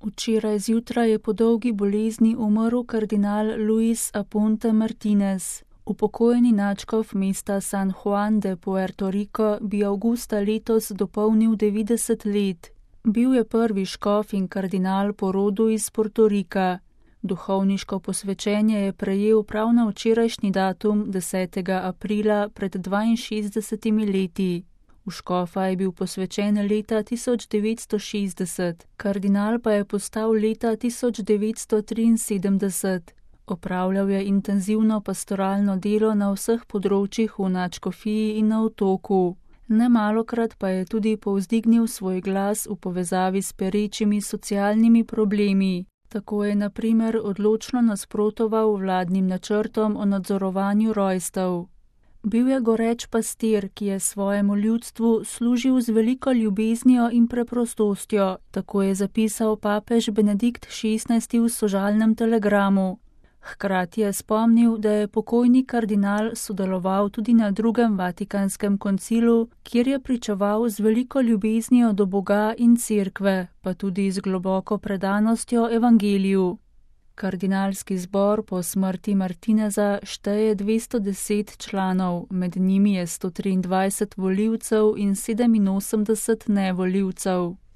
Včeraj zjutraj je po dolgi bolezni umrl kardinal Luis Aponte Martinez. Upokojeni nadškof mesta San Juan de Puerto Rico bi avgusta letos dopolnil 90 let. Bil je prvi škof in kardinal po rodu iz Portorika. Duhovniško posvečenje je prejel prav na včerajšnji datum 10. aprila pred 62 leti. V škofa je bil posvečen leta 1960, kardinal pa je postal leta 1973. Opravljal je intenzivno pastoralno delo na vseh področjih v nadškofiji in na otoku. Nemalokrat pa je tudi povzdignil svoj glas v povezavi s perečimi socialnimi problemi. Tako je na primer odločno nasprotoval vladnim načrtom o nadzorovanju rojstev. Bil je goreč pastir, ki je svojemu ljudstvu služil z veliko ljubeznijo in preprostostjo, tako je zapisal papež Benedikt XVI v sožalnem telegramu. Hkrati je spomnil, da je pokojni kardinal sodeloval tudi na drugem Vatikanskem koncilu, kjer je pričeval z veliko ljubeznijo do Boga in cerkve, pa tudi z globoko predanostjo evangeliju. Kardinalski zbor po smrti Martineza šteje 210 članov, med njimi je 123 volivcev in 87 nevolivcev.